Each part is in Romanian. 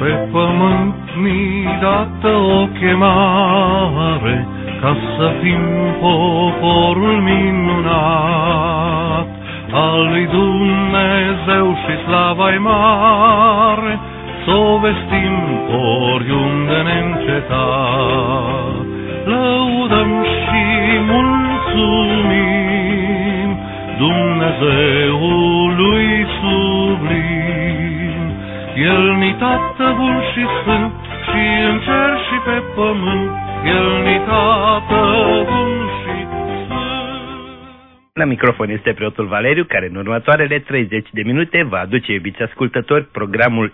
Pe pământ mi-i dată o chemare, ca să fim poporul minunat al lui Dumnezeu și slava-i mare, s-o vestim oriunde neîncetat. Lăudăm și mulțumim Dumnezeului sublim. El-ni Tată bun și sfânt, și în cer și pe pământ, El-ni Tată bun și sfânt. La microfon este preotul Valeriu, care în următoarele 30 de minute va aduce, iubiți ascultători, programul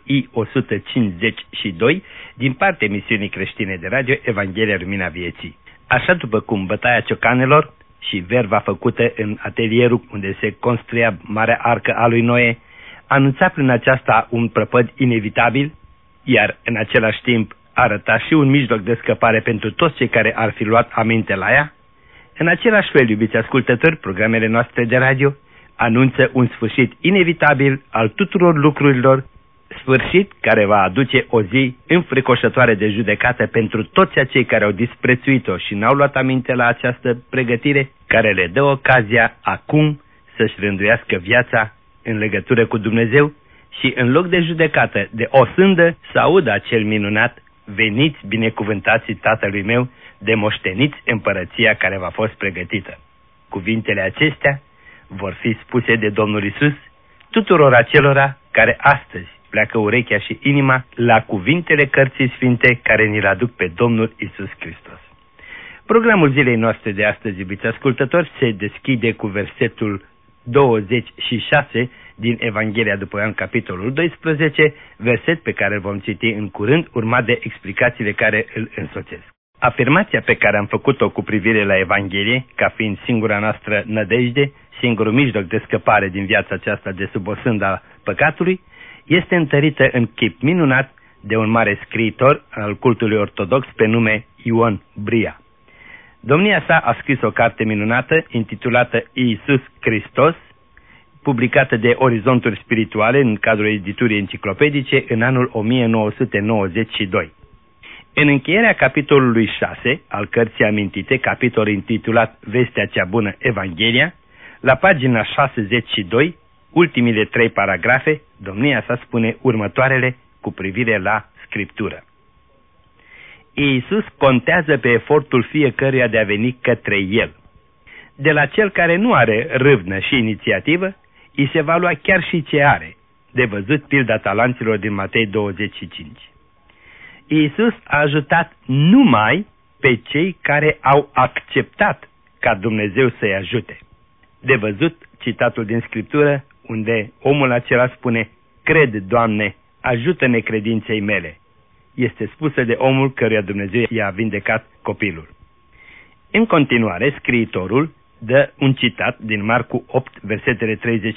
I-152 din partea emisiunii creștine de radio Evanghelia Lumina Vieții. Așa după cum bătaia ciocanelor și verva făcută în atelierul unde se construia Marea Arcă a lui Noe anunța prin aceasta un prăpăd inevitabil, iar în același timp arăta și un mijloc de scăpare pentru toți cei care ar fi luat aminte la ea, în același fel, iubiți ascultători, programele noastre de radio anunță un sfârșit inevitabil al tuturor lucrurilor, sfârșit care va aduce o zi înfricoșătoare de judecată pentru toți acei care au disprețuit-o și n-au luat aminte la această pregătire, care le dă ocazia acum să-și rânduiască viața în legătură cu Dumnezeu și în loc de judecată, de o sândă, să audă acel minunat: veniți binecuvântații Tatălui meu, de moșteniți împărăția care v-a fost pregătită. Cuvintele acestea vor fi spuse de Domnul Iisus tuturor acelora care astăzi pleacă urechea și inima la cuvintele Cărții Sfinte care ni-l aduc pe Domnul Iisus Hristos. Programul zilei noastre de astăzi, iubiți ascultători, se deschide cu versetul 26 din Evanghelia după Ioan, capitolul 12, verset pe care îl vom citi în curând, urmat de explicațiile care îl însoțesc. Afirmația pe care am făcut-o cu privire la Evanghelie, ca fiind singura noastră nădejde, singurul mijloc de scăpare din viața aceasta de sub o sândă a păcatului, este întărită în chip minunat de un mare scriitor al cultului ortodox pe nume Ion Bria. Domnia sa a scris o carte minunată intitulată Iisus Hristos, publicată de Orizonturi Spirituale în cadrul editurii enciclopedice în anul 1992. În încheierea capitolului 6 al cărții amintite, capitol intitulat Vestea cea bună, Evanghelia, la pagina 62, ultimile 3 paragrafe, domnia sa spune următoarele cu privire la Scriptură. Iisus contează pe efortul fiecăruia de a veni către El. De la cel care nu are râvnă și inițiativă, îi se va lua chiar și ce are, de văzut pilda talanților din Matei 25. Iisus a ajutat numai pe cei care au acceptat ca Dumnezeu să-i ajute. De văzut citatul din Scriptură, unde omul acela spune: cred, Doamne, ajută-ne credinței mele. Este spusă de omul căruia Dumnezeu i-a vindecat copilul. În continuare, scriitorul dă un citat din Marcu 8, versetele 34-36,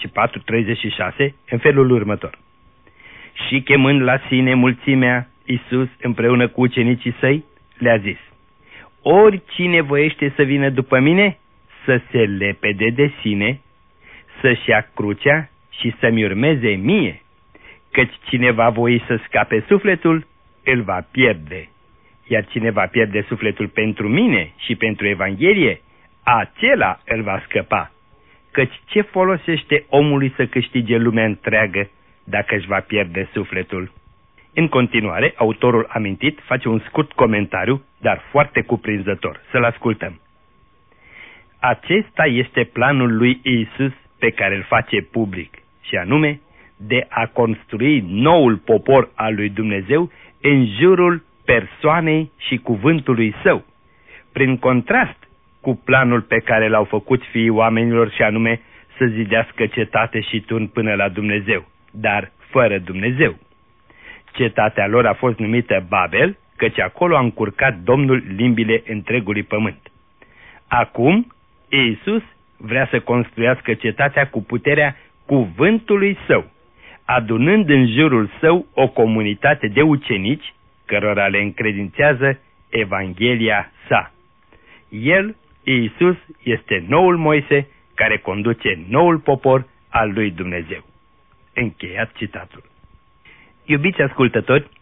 în felul următor. Și chemând la sine mulțimea, Iisus, împreună cu ucenicii săi, le-a zis: oricine voiește să vină după mine, să se lepede de sine, să-și ia crucea și să-mi urmeze mie, căci cine va voi să scape sufletul, îl va pierde, iar cine va pierde sufletul pentru mine și pentru Evanghelie, acela îl va scăpa, căci ce folosește omului să câștige lumea întreagă dacă își va pierde sufletul? În continuare, autorul amintit face un scurt comentariu, dar foarte cuprinzător. Să-l ascultăm. Acesta este planul lui Iisus pe care îl face public, și anume de a construi noul popor al lui Dumnezeu în jurul persoanei și cuvântului Său, prin contrast cu planul pe care l-au făcut fiii oamenilor, și anume să zidească cetate și turn până la Dumnezeu, dar fără Dumnezeu. Cetatea lor a fost numită Babel, căci acolo a încurcat Domnul limbile întregului pământ. Acum, Iisus vrea să construiască cetatea cu puterea cuvântului Său, adunând în jurul Său o comunitate de ucenici, cărora le încredințează Evanghelia sa. El, Iisus, este noul Moise care conduce noul popor al lui Dumnezeu. Încheiat citatul. Iubiți ascultători,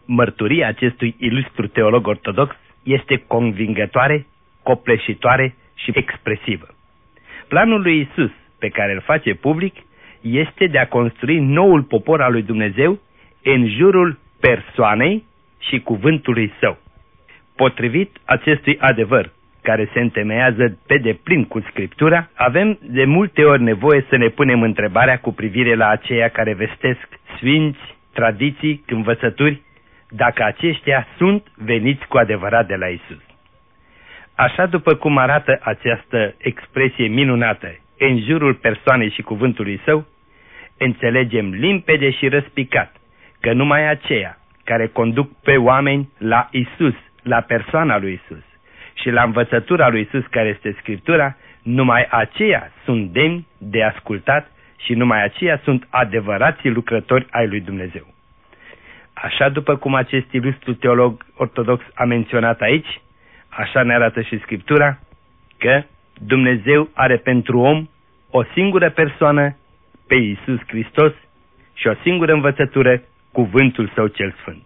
Mărturia acestui ilustru teolog ortodox este convingătoare, copleșitoare și expresivă. Planul lui Iisus, pe care îl face public, este de a construi noul popor al lui Dumnezeu în jurul persoanei și cuvântului Său. Potrivit acestui adevăr, care se întemeiază pe deplin cu Scriptura, avem de multe ori nevoie să ne punem întrebarea cu privire la aceia care vestesc sfinți, tradiții, învățături, dacă aceștia sunt veniți cu adevărat de la Iisus. Așa după cum arată această expresie minunată în jurul persoanei și cuvântului Său, înțelegem limpede și răspicat că numai aceia care conduc pe oameni la Iisus, la persoana lui Iisus și la învățătura lui Iisus care este Scriptura, numai aceia sunt demni de ascultat și numai aceia sunt adevărații lucrători ai lui Dumnezeu. Așa după cum acest ilustru teolog ortodox a menționat aici, așa ne arată și Scriptura că Dumnezeu are pentru om o singură persoană, pe Iisus Hristos, și o singură învățătură, cuvântul Său cel Sfânt.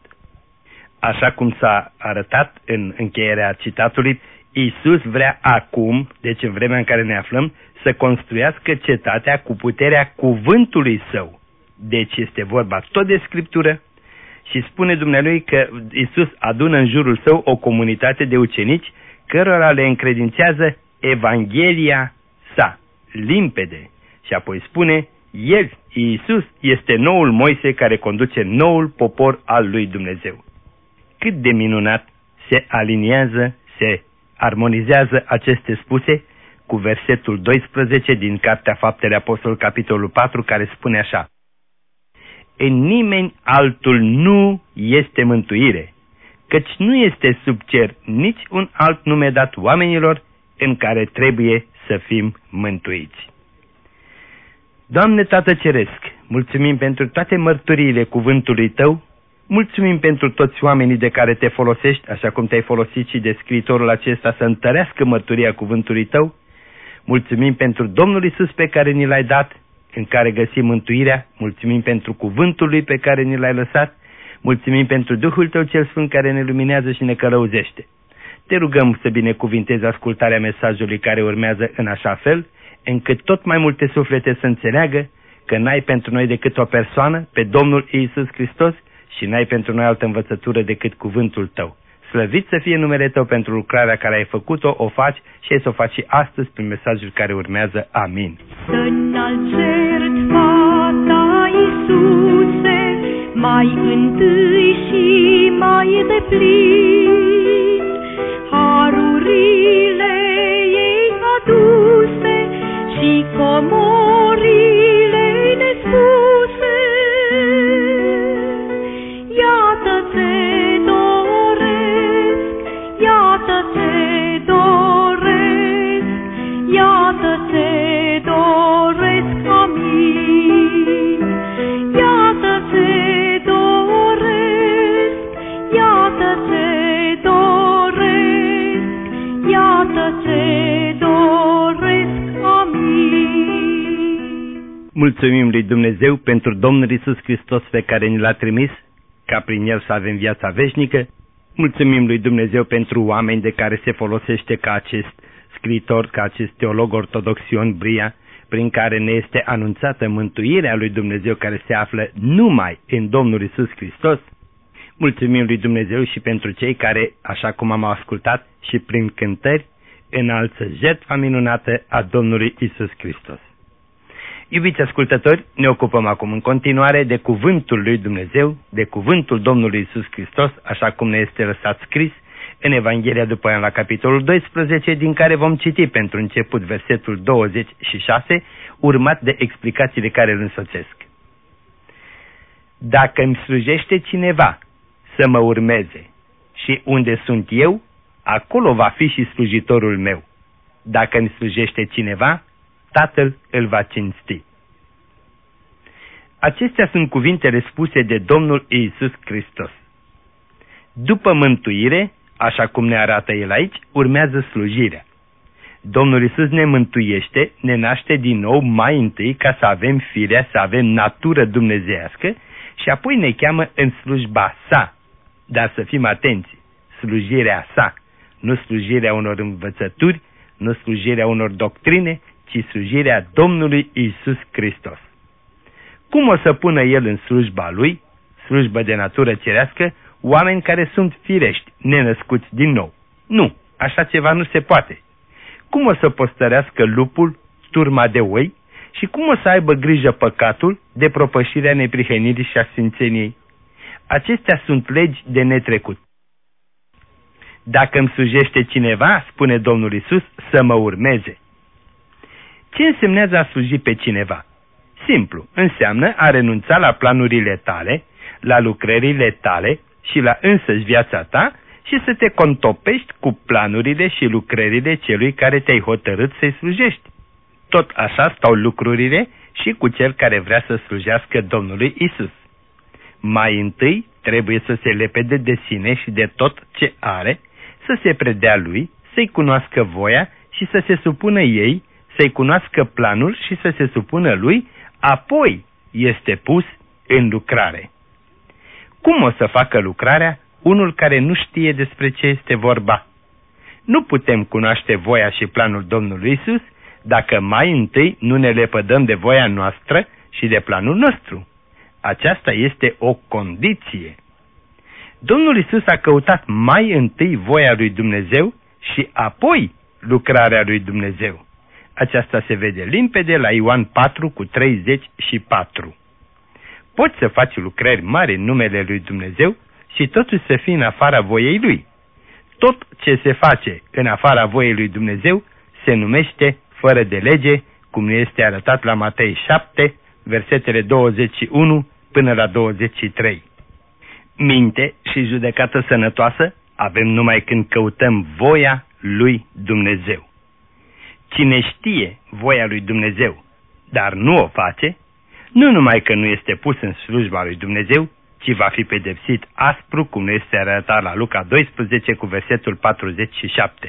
Așa cum s-a arătat în încheierea citatului, Iisus vrea acum, deci în vremea în care ne aflăm, să construiască cetatea cu puterea cuvântului Său. Deci este vorba tot de Scriptură și spune Dumnealui că Iisus adună în jurul Său o comunitate de ucenici cărora le încredințează Evanghelia Sa, limpede. Și apoi spune, El, Iisus, este noul Moise care conduce noul popor al lui Dumnezeu. Cât de minunat se aliniază, se armonizează aceste spuse cu versetul 12 din Cartea Faptele Apostolului, capitolul 4, care spune așa: în nimeni altul nu este mântuire, căci nu este sub cer nici un alt nume dat oamenilor în care trebuie să fim mântuiți. Doamne Tată Ceresc, mulțumim pentru toate mărturiile cuvântului Tău, mulțumim pentru toți oamenii de care Te folosești, așa cum Te-ai folosit și de scriitorul acesta să întărească mărturia cuvântului Tău, mulțumim pentru Domnul Iisus pe care ni L-ai dat, în care găsim mântuirea, mulțumim pentru cuvântul Lui pe care ni L-ai lăsat, mulțumim pentru Duhul Tău cel Sfânt care ne luminează și ne călăuzește. Te rugăm să binecuvintezi ascultarea mesajului care urmează în așa fel, încât tot mai multe suflete să înțeleagă că n-ai pentru noi decât o persoană, pe Domnul Iisus Hristos, și n-ai pentru noi altă învățătură decât cuvântul Tău. Slăvit să fie numele Tău pentru lucrarea care ai făcut-o, o faci și ai să o faci și astăzi prin mesajul care urmează. Amin. Să-nalți jertfa Ta, Iisuse, mai întâi și mai deplin, harurile ei aduse și comorile nespuse. Iată-te doresc, iată-te doresc, iată-te doresc, amin. Iată-te doresc, iată-te doresc, iată-te doresc, amin. Mulțumim lui Dumnezeu pentru Domnul Iisus Hristos pe care ni L-a trimis, ca prin El să avem viața veșnică. Mulțumim lui Dumnezeu pentru oameni de care se folosește ca acest scriitor, ca acest teolog ortodox Ion Bria, prin care ne este anunțată mântuirea lui Dumnezeu care se află numai în Domnul Iisus Hristos. Mulțumim lui Dumnezeu și pentru cei care, așa cum am ascultat și prin cântări, înalță jertfa minunată a Domnului Iisus Hristos. Iubiți ascultători, ne ocupăm acum în continuare de cuvântul lui Dumnezeu, de cuvântul Domnului Iisus Hristos, așa cum ne este lăsat scris în Evanghelia după Ioan la capitolul 12, din care vom citi pentru început versetul 26, urmat de explicațiile care îl însoțesc. Dacă îmi slujește cineva să mă urmeze și unde sunt eu, acolo va fi și slujitorul meu. Dacă îmi slujește cineva, Tatăl îl va cinsti. Acestea sunt cuvintele spuse de Domnul Iisus Hristos. După mântuire, așa cum ne arată El aici, urmează slujirea. Domnul Iisus ne mântuiește, ne naște din nou mai întâi ca să avem firea, să avem natură dumnezeiască și apoi ne cheamă în slujba Sa. dar să fim atenți, slujirea sa, nu slujirea unor învățături, nu slujirea unor doctrine, ci slujirea Domnului Iisus Hristos. Cum o să pună El în slujba Lui, slujbă de natură cerească, oameni care sunt firești, nenăscuți din nou? Nu, așa ceva nu se poate. Cum o să postărească lupul turma de oi și cum o să aibă grijă păcatul de propășirea neprihănirii și a sfințeniei? Acestea sunt legi de netrecut. Dacă îmi slujește cineva, spune Domnul Iisus, să mă urmeze. Ce însemnează a sluji pe cineva? Simplu, înseamnă a renunța la planurile tale, la lucrările tale și la însăși viața ta și să te contopești cu planurile și lucrările celui care te-ai hotărât să-i slujești. Tot așa stau lucrurile și cu cel care vrea să slujească Domnului Isus. Mai întâi trebuie să se lepede de sine și de tot ce are, să se predea lui, să-i cunoască voia și să se supună ei, să-i cunoască planul și să se supună lui, apoi este pus în lucrare. Cum o să facă lucrarea unul care nu știe despre ce este vorba? Nu putem cunoaște voia și planul Domnului Isus dacă mai întâi nu ne lepădăm de voia noastră și de planul nostru. Aceasta este o condiție. Domnul Isus a căutat mai întâi voia lui Dumnezeu și apoi lucrarea lui Dumnezeu. Aceasta se vede limpede la Ioan 4:34. Poți să faci lucrări mari în numele lui Dumnezeu și totuși să fii în afara voiei lui. Tot ce se face în afara voiei lui Dumnezeu se numește fără de lege, cum este arătat la Matei 7, versetele 21 până la 23. Minte și judecată sănătoasă avem numai când căutăm voia lui Dumnezeu. Cine știe voia lui Dumnezeu, dar nu o face, nu numai că nu este pus în slujba lui Dumnezeu, ci va fi pedepsit aspru, cum este arătat la Luca 12 cu versetul 47.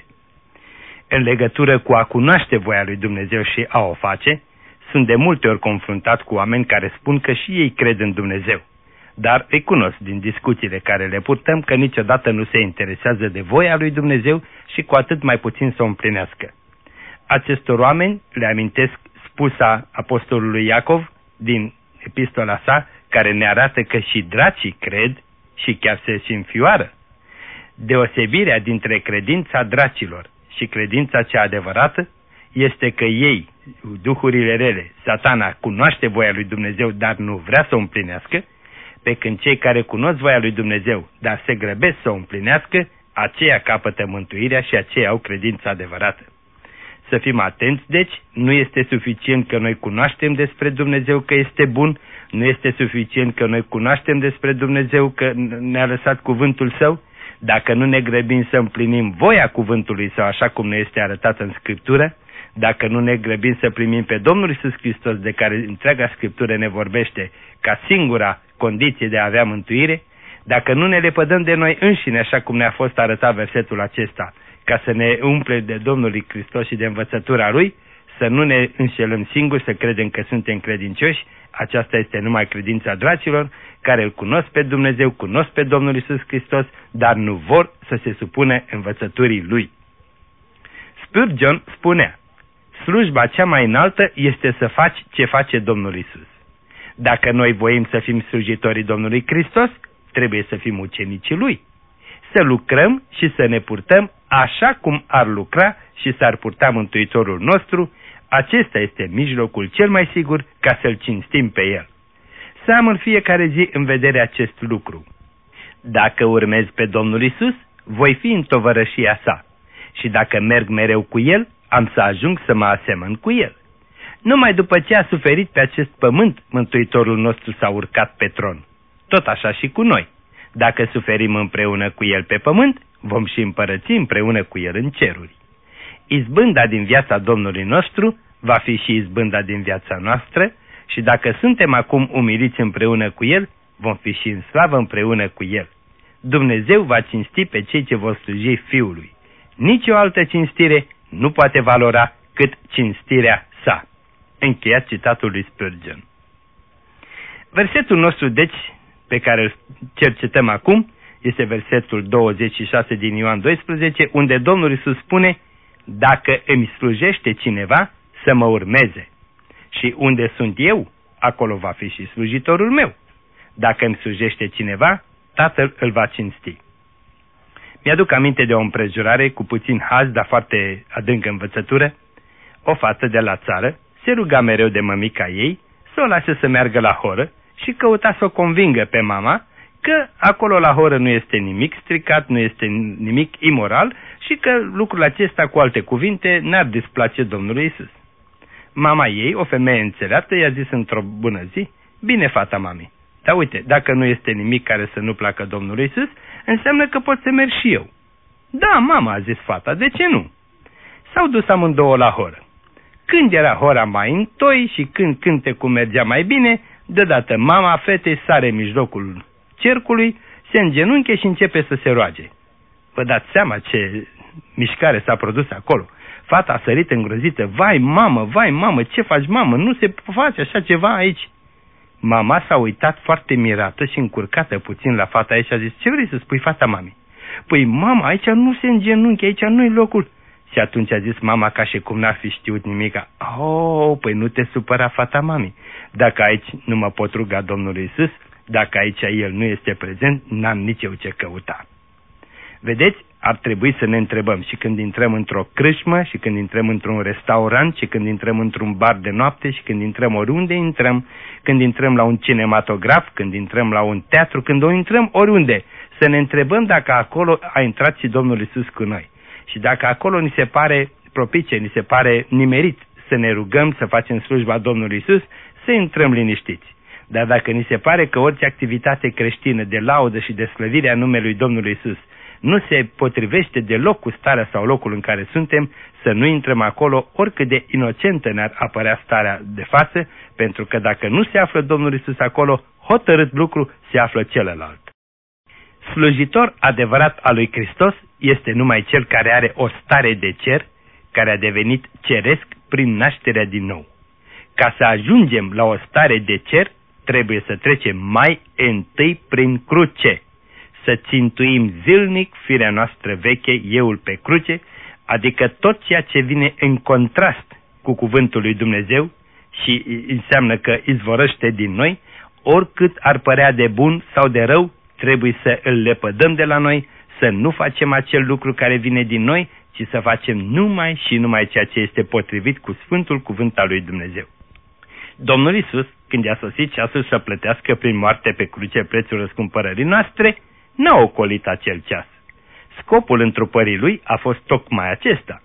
În legătură cu a cunoaște voia lui Dumnezeu și a o face, sunt de multe ori confruntat cu oameni care spun că și ei cred în Dumnezeu, dar îi cunosc din discuțiile care le purtăm că niciodată nu se interesează de voia lui Dumnezeu și cu atât mai puțin să o împlinească. Acestor oameni le amintesc spusa apostolului Iacov din epistola sa, care ne arată că și dracii cred și chiar se și înfioară. Deosebirea dintre credința dracilor și credința cea adevărată este că ei, duhurile rele, Satana, cunoaște voia lui Dumnezeu, dar nu vrea să o împlinească, pe când cei care cunosc voia lui Dumnezeu, dar se grăbesc să o împlinească, aceia capătă mântuirea și aceia au credința adevărată. Să fim atenți, deci, nu este suficient că noi cunoaștem despre Dumnezeu că este bun, nu este suficient că noi cunoaștem despre Dumnezeu că ne-a lăsat cuvântul Său, dacă nu ne grăbim să împlinim voia cuvântului Său așa cum ne este arătat în Scriptură, dacă nu ne grăbim să primim pe Domnul Iisus Hristos, de care întreaga Scriptură ne vorbește ca singura condiție de a avea mântuire, dacă nu ne lepădăm de noi înșine așa cum ne-a fost arătat versetul acesta, ca să ne umple de Domnul Hristos și de învățătura Lui, să nu ne înșelăm singuri, să credem că suntem credincioși. Aceasta este numai credința dracilor, care îl cunosc pe Dumnezeu, cunosc pe Domnul Iisus Hristos, dar nu vor să se supună învățăturii Lui. Spurgeon spunea: slujba cea mai înaltă este să faci ce face Domnul Iisus. Dacă noi voim să fim slujitorii Domnului Hristos, trebuie să fim ucenicii Lui. Să lucrăm și să ne purtăm așa cum ar lucra și s-ar purta Mântuitorul nostru. Acesta este mijlocul cel mai sigur ca să-L cinstim pe El. Să am în fiecare zi în vedere acest lucru. Dacă urmez pe Domnul Iisus, voi fi în tovărășia Sa. Și dacă merg mereu cu El, am să ajung să mă asemăn cu El. Numai după ce a suferit pe acest pământ, Mântuitorul nostru s-a urcat pe tron. Tot așa și cu noi. Dacă suferim împreună cu El pe pământ, vom și împărăți împreună cu El în ceruri. Izbânda din viața Domnului nostru va fi și izbânda din viața noastră și dacă suntem acum umiliți împreună cu El, vom fi și în slavă împreună cu El. Dumnezeu va cinsti pe cei ce vor sluji Fiului. Nici o altă cinstire nu poate valora cât cinstirea Sa. Încheiat citatul lui Spurgeon. Versetul nostru, deci, pe care îl cercetăm acum, este versetul 26 din Ioan 12, unde Domnul Iisus spune: dacă îmi slujește cineva, să mă urmeze. Și unde sunt eu, acolo va fi și slujitorul meu. Dacă îmi slujește cineva, Tatăl îl va cinsti. Mi-aduc aminte de o împrejurare cu puțin haz, dar foarte adâncă învățătură. O fată de la țară se ruga mereu de mămica ei să o lase să meargă la horă și căuta să o convingă pe mama că acolo la horă nu este nimic stricat, nu este nimic imoral și că lucrul acesta, cu alte cuvinte, n-ar displace Domnului Iisus. Mama ei, o femeie înțeleaptă, i-a zis într-o bună zi: bine, fata mami, dar uite, dacă nu este nimic care să nu placă Domnului Iisus, înseamnă că pot să merg și eu. Da, mama, a zis fata, de ce nu? S-au dus amândouă la horă. Când era hora mai întoi și când cântecul mergea mai bine, deodată mama fetei sare în mijlocul cercului, se îngenunche și începe să se roage. Vă dați seama ce mișcare s-a produs acolo. Fata a sărit îngrozită: vai mamă, ce faci, mamă? Nu se face așa ceva aici. Mama s-a uitat foarte mirată și încurcată puțin la fata ei și a zis: ce vrei să spui, fata mami? Păi mama, aici nu se îngenunchi, aici nu-i locul. Și atunci a zis mama, ca și cum n-ar fi știut nimica: oh, păi nu te supăra, fata mami. Dacă aici nu mă pot ruga Domnului Iisus, dacă aici El nu este prezent, n-am nici eu ce căuta. Vedeți, ar trebui să ne întrebăm și când intrăm într-o crâșmă, și când intrăm într-un restaurant, și când intrăm într-un bar de noapte, și când intrăm oriunde intrăm, când intrăm la un cinematograf, când intrăm la un teatru, când intrăm oriunde, să ne întrebăm dacă acolo a intrat și Domnul Iisus cu noi. Și dacă acolo ni se pare propice, ni se pare nimerit să ne rugăm, să facem slujba Domnului Iisus, să intrăm liniștiți. Dar dacă ni se pare că orice activitate creștină de laudă și de slăvire a numelui Domnului Iisus nu se potrivește deloc cu starea sau locul în care suntem, să nu intrăm acolo, oricât de inocentă ne-ar apărea starea de față, pentru că dacă nu se află Domnul Iisus acolo, hotărât lucru, se află celălalt. Slujitor adevărat al lui Hristos este numai cel care are o stare de cer, care a devenit ceresc prin nașterea din nou. Ca să ajungem la o stare de cer, trebuie să trecem mai întâi prin cruce, să țintuim zilnic firea noastră veche, euul pe cruce, adică tot ceea ce vine în contrast cu cuvântul lui Dumnezeu și înseamnă că izvorăște din noi, oricât ar părea de bun sau de rău, trebuie să îl lepădăm de la noi, să nu facem acel lucru care vine din noi, ci să facem numai și numai ceea ce este potrivit cu Sfântul Cuvânt al lui Dumnezeu. Domnul Iisus, când i-a sosit ceasul să plătească prin moarte pe cruce prețul răscumpărării noastre, n-a ocolit acel ceas. Scopul întrupării lui a fost tocmai acesta.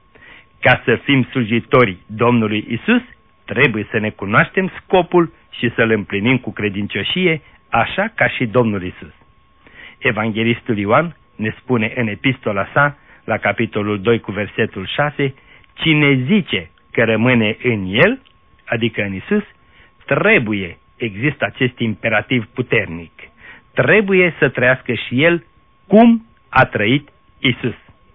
Ca să fim slujitori Domnului Iisus, trebuie să ne cunoaștem scopul și să-l împlinim cu credincioșie, așa ca și Domnul Iisus. Evanghelistul Ioan ne spune în epistola sa, la capitolul 2 cu versetul 6, cine zice că rămâne în El, adică în Iisus, trebuie, există acest imperativ puternic, trebuie să trăiască și el cum a trăit Iisus.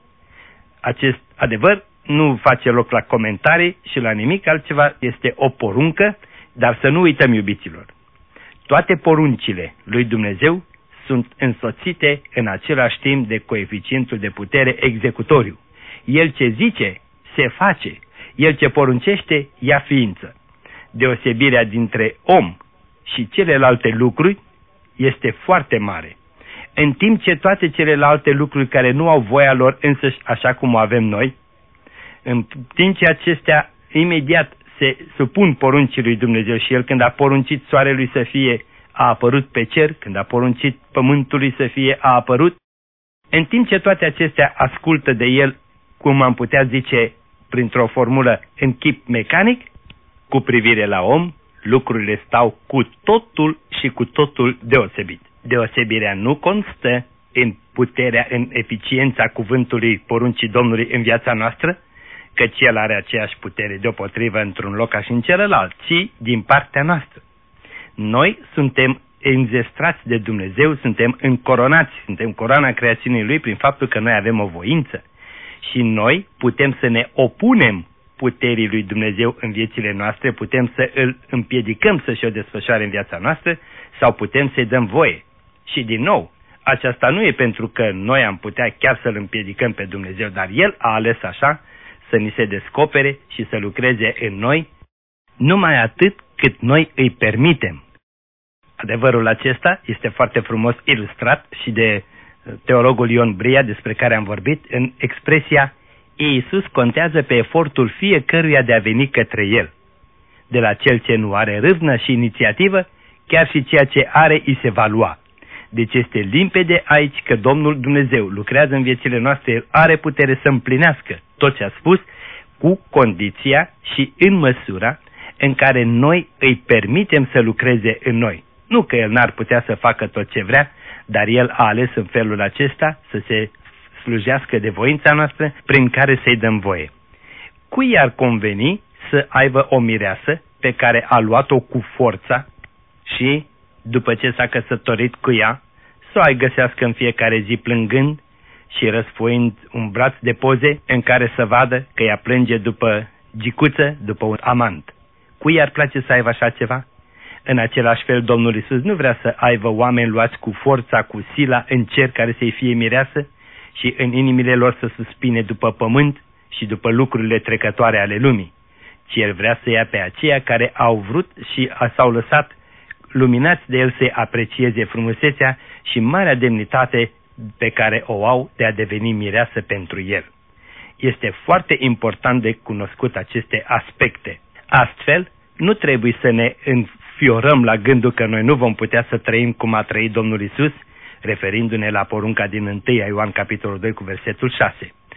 Acest adevăr nu face loc la comentarii și la nimic altceva, este o poruncă, dar să nu uităm, iubiților, toate poruncile lui Dumnezeu sunt însoțite în același timp de coeficientul de putere executoriu. El ce zice, se face. El ce poruncește, ia ființă. Deosebirea dintre om și celelalte lucruri este foarte mare. În timp ce toate celelalte lucruri care nu au voia lor însăși așa cum o avem noi, în timp ce acestea imediat se supun poruncii lui Dumnezeu și El când a poruncit soarelui să fie, a apărut pe cer, când a poruncit pământului să fie, a apărut, în timp ce toate acestea ascultă de El, cum am putea zice printr-o formulă în chip mecanic, cu privire la om, lucrurile stau cu totul și cu totul deosebit. Deosebirea nu constă în puterea, în eficiența cuvântului poruncii Domnului în viața noastră, căci El are aceeași putere deopotrivă într-un loc ca și în celălalt, ci din partea noastră. Noi suntem înzestrați de Dumnezeu, suntem încoronați, suntem coroana creațiunii Lui prin faptul că noi avem o voință și noi putem să ne opunem puterii lui Dumnezeu în viețile noastre, putem să îl împiedicăm să-și o desfășoare în viața noastră sau putem să-i dăm voie. Și din nou, aceasta nu e pentru că noi am putea chiar să-L împiedicăm pe Dumnezeu, dar El a ales așa să ni se descopere și să lucreze în noi, numai atât cât noi îi permitem. Adevărul acesta este foarte frumos ilustrat și de teologul Ion Bria, despre care am vorbit, în expresia Iisus contează pe efortul fiecăruia de a veni către El. De la cel ce nu are râvnă și inițiativă, chiar și ceea ce are îi se va lua. Deci este limpede aici că Domnul Dumnezeu lucrează în viețile noastre, El are putere să împlinească tot ce a spus, cu condiția și în măsura în care noi îi permitem să lucreze în noi. Nu că El n-ar putea să facă tot ce vrea, dar El a ales în felul acesta să se slujească de voința noastră prin care să-i dăm voie. Cui ar conveni să aibă o mireasă pe care a luat-o cu forța și, după ce s-a căsătorit cu ea, să o ai găsească în fiecare zi plângând și răsfoind un braț de poze în care să vadă că ea plânge după gicuță, după un amant? Cui ar place să aibă așa ceva? În același fel, Domnul Iisus nu vrea să aibă oameni luați cu forța, cu sila în cer care să-i fie mireasă și în inimile lor să suspine după pământ și după lucrurile trecătoare ale lumii, ci El vrea să ia pe aceia care au vrut și s-au lăsat luminați de El să aprecieze frumusețea și marea demnitate pe care o au de a deveni mireasă pentru El. Este foarte important de cunoscut aceste aspecte. Astfel, nu trebuie să ne înfiorăm la gândul că noi nu vom putea să trăim cum a trăit Domnul Iisus, referindu-ne la porunca din 1 Ioan capitolul 2 cu versetul 6.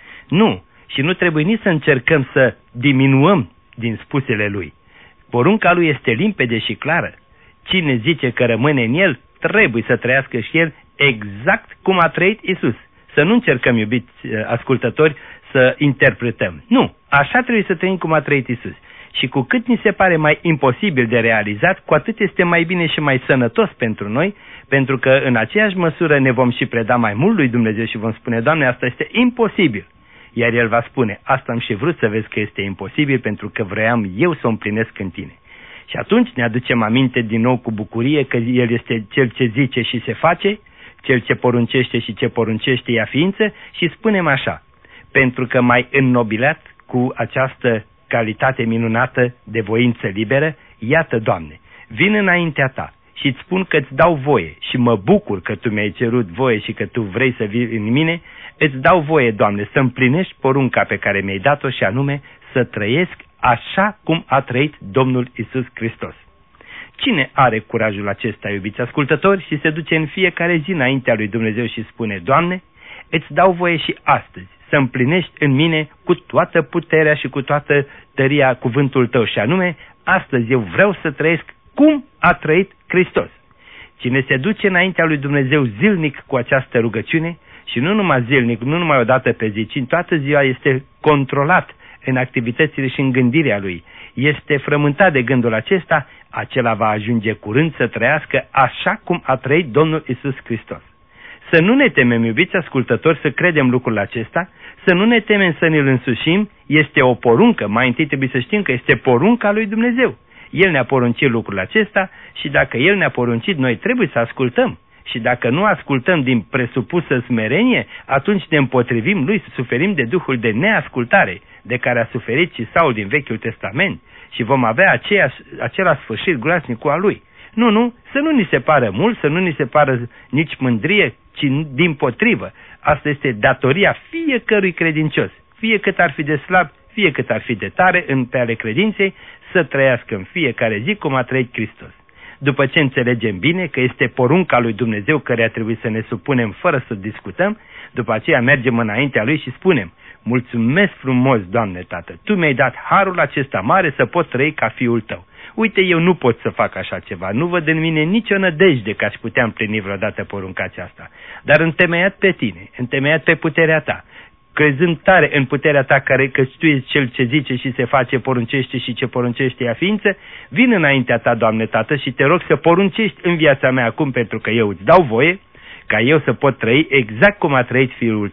Nu, și nu trebuie nici să încercăm să diminuăm din spusele Lui. Porunca Lui este limpede și clară. Cine zice că rămâne în El, trebuie să trăiască și El exact cum a trăit Iisus. Să nu încercăm, iubiți ascultători, să interpretăm. Nu, așa trebuie să trăim cum a trăit Iisus. Și cu cât ni se pare mai imposibil de realizat, cu atât este mai bine și mai sănătos pentru noi, pentru că în aceeași măsură ne vom și preda mai mult lui Dumnezeu și vom spune: Doamne, asta este imposibil. Iar El va spune: asta am și vrut să vezi că este imposibil, pentru că vroiam eu să o împlinesc în tine. Și atunci ne aducem aminte din nou cu bucurie că El este Cel ce zice și se face, Cel ce poruncește și ce poruncește ia ființă, și spunem așa: pentru că m-ai înnobilat cu această calitate minunată de voință liberă, iată, Doamne, vin înaintea Ta și îți spun că îți dau voie și mă bucur că Tu mi-ai cerut voie și că Tu vrei să vii în mine. Îți dau voie, Doamne, să împlinești porunca pe care mi-ai dat-o, și anume să trăiesc așa cum a trăit Domnul Iisus Hristos. Cine are curajul acesta, iubiți ascultători, și se duce în fiecare zi înaintea lui Dumnezeu și spune: Doamne, îți dau voie și astăzi să împlinești în mine cu toată puterea și cu toată tăria cuvântul Tău, și anume, astăzi eu vreau să trăiesc cum a trăit Hristos. Cine se duce înaintea lui Dumnezeu zilnic cu această rugăciune, și nu numai zilnic, nu numai o dată pe zi, ci în toată ziua este controlat în activitățile și în gândirea lui, este frământat de gândul acesta, acela va ajunge curând să trăiască așa cum a trăit Domnul Iisus Hristos. Să nu ne temem, iubiți ascultători, să credem lucrul acesta, să nu ne temem să ne-l însușim, este o poruncă. Mai întâi trebuie să știm că este porunca lui Dumnezeu. El ne-a poruncit lucrul acesta și dacă El ne-a poruncit, noi trebuie să ascultăm. Și dacă nu ascultăm din presupusă smerenie, atunci ne împotrivim Lui, să suferim de duhul de neascultare de care a suferit și Saul din Vechiul Testament și vom avea același sfârșit groaznic cu a lui. Nu, să nu ni se pară mult, să nu ni se pară nici mândrie, ci dimpotrivă. Asta este datoria fiecărui credincios, fie cât ar fi de slab, fie cât ar fi de tare pe ale credinței, să trăiască în fiecare zi cum a trăit Hristos. După ce înțelegem bine că este porunca lui Dumnezeu căreia trebuie să ne supunem fără să discutăm, după aceea mergem înaintea Lui și spunem: mulțumesc frumos, Doamne Tată, Tu mi-ai dat harul acesta mare să pot trăi ca fiul Tău. Uite, eu nu pot să fac așa ceva, nu văd în mine nicio nădejde că aș putea împlini vreodată porunca aceasta, dar întemeiat pe Tine, întemeiat pe puterea Ta, crezând tare în puterea Ta, că Tu ești Cel ce zice și se face, poruncește și ce poruncește ia ființă, vin înaintea Ta, Doamne Tată, și Te rog să poruncești în viața mea acum, pentru că eu îți dau voie ca eu să pot trăi exact cum a trăit Fiul Tău.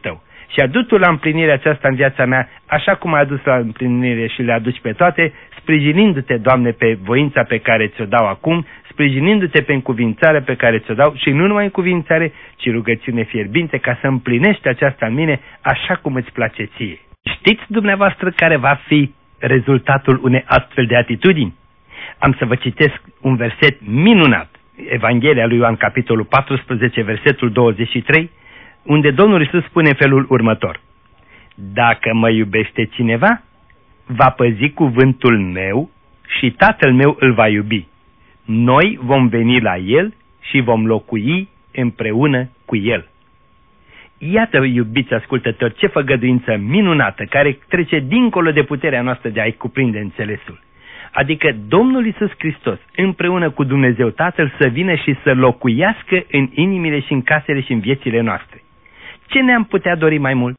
și adu-tu la împlinire aceasta în viața mea, așa cum ai adus la împlinire și le aduci pe toate, sprijinindu-te, Doamne, pe voința pe care ți-o dau acum, sprijinindu-te pe încuvințarea pe care ți-o dau și nu numai încuvințare, ci rugăciune fierbinte ca să împlinești aceasta în mine așa cum îți place ție. Știți dumneavoastră care va fi rezultatul unei astfel de atitudini? Am să vă citesc un verset minunat, Evanghelia lui Ioan, capitolul 14, versetul 23, unde Domnul Iisus spune în felul următor: dacă mă iubește cineva, va păzi cuvântul meu și Tatăl meu îl va iubi. Noi vom veni la el și vom locui împreună cu el. Iată, iubiți ascultători, ce făgăduință minunată, care trece dincolo de puterea noastră de a-i cuprinde înțelesul. Adică Domnul Iisus Hristos, împreună cu Dumnezeu Tatăl, să vină și să locuiască în inimile și în casele și în viețile noastre. Ce ne-am putea dori mai mult?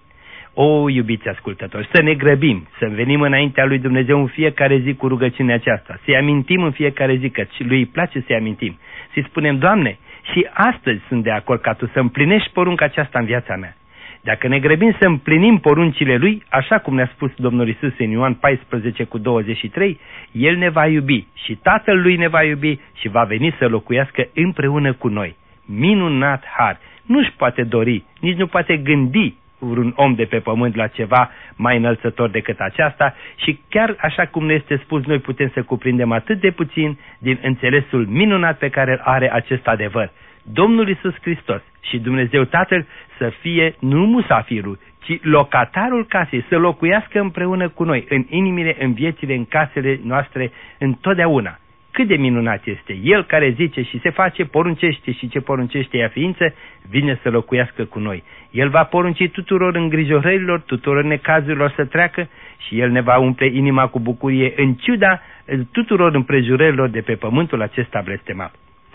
O, iubiți ascultători, să ne grăbim, să venim înaintea lui Dumnezeu în fiecare zi cu rugăciunea aceasta, să-i amintim în fiecare zi, că lui îi place să-i amintim, să-i spunem: Doamne, și astăzi sunt de acord ca Tu să împlinești porunca aceasta în viața mea. Dacă ne grăbim să împlinim poruncile Lui, așa cum ne-a spus Domnul Iisus în Ioan 14 cu 23, El ne va iubi și Tatăl Lui ne va iubi și va veni să locuiască împreună cu noi. Minunat har! Nu-și poate dori, nici nu poate gândi un om de pe pământ la ceva mai înălțător decât aceasta și chiar așa cum ne este spus, noi putem să cuprindem atât de puțin din înțelesul minunat pe care îl are acest adevăr. Domnul Iisus Hristos și Dumnezeu Tatăl să fie nu musafirul, ci locatarul casei, să locuiască împreună cu noi, în inimile, în viețile, în casele noastre, întotdeauna. Cât de minunat este El care zice și se face, poruncește și ce poruncește ea ființă, vine să locuiască cu noi. El va porunci tuturor îngrijorărilor, tuturor necazurilor să treacă și El ne va umple inima cu bucurie în ciuda tuturor împrejurărilor de pe pământul acesta blestemat.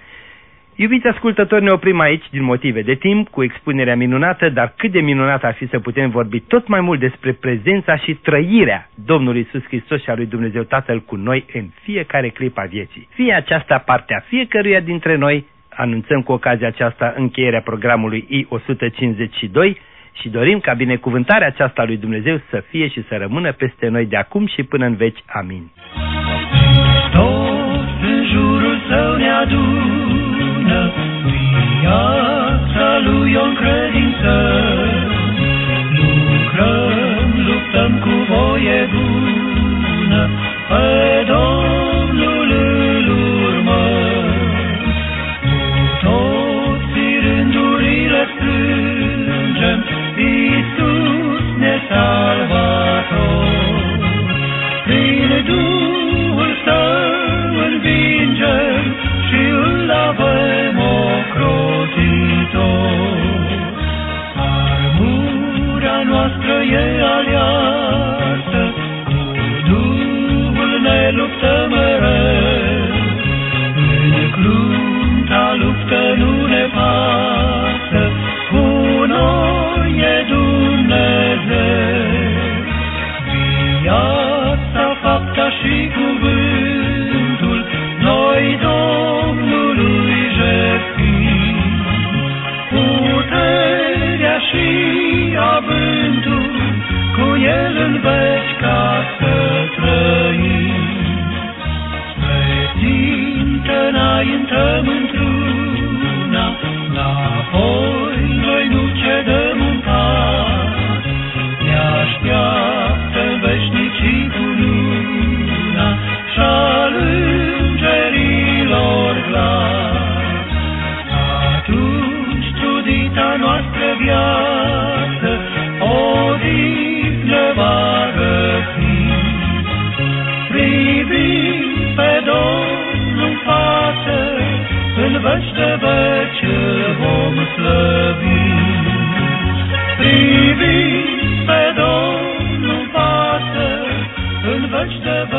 Iubiți ascultători, ne oprim aici din motive de timp cu expunerea minunată, dar cât de minunat ar fi să putem vorbi tot mai mult despre prezența și trăirea Domnului Iisus Hristos și a lui Dumnezeu Tatăl cu noi în fiecare clipă a vieții. Fie aceasta partea fiecăruia dintre noi, anunțăm cu ocazia aceasta încheierea programului I-152 și dorim ca binecuvântarea aceasta a lui Dumnezeu să fie și să rămână peste noi de acum și până în veci. Amin. Toți în jurul său ne adună, viața lui o credință. Lucrăm, luptăm cu voie bună, pe Domnul îl urmăm. Toți rândurile strângem, Iisus ne salvator. Prin Duhul Său învingem și îl avem ocrotitor. Armura noastră e aliasă, cu Duhul ne luptă mereu. În crunta luptă nu ne pasă, cu noi e Dumnezeu. Viața, fapta și cuvântul, noi Domnului jertfim. Puterea și avântul, cu El în veci ca să trăim. Spre țintă înaintăm într-una, înapoi noi nu cedăm un pas. Ne așteaptă veșnicii cu luna și-al îngerilor glas. Atunci trudita noastră viață odihnă va găsi. Privim pe Domnul în față, în veci de veci vom slăvi. Privim pe Domnul în față, în veci de veci